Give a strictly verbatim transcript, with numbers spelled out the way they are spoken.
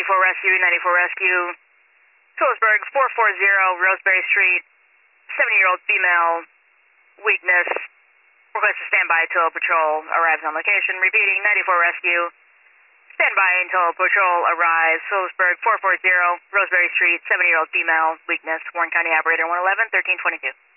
ninety-four Rescue, ninety-four Rescue. Phillipsburg, four forty Roseberry Street. seventy-year-old female, weakness. Request to stand by until patrol arrives on location. Repeating, ninety-four Rescue. Stand by until patrol arrives. Phillipsburg, four forty Roseberry Street, seventy-year-old female, weakness. Warren County Operator one eleven, thirteen twenty-two.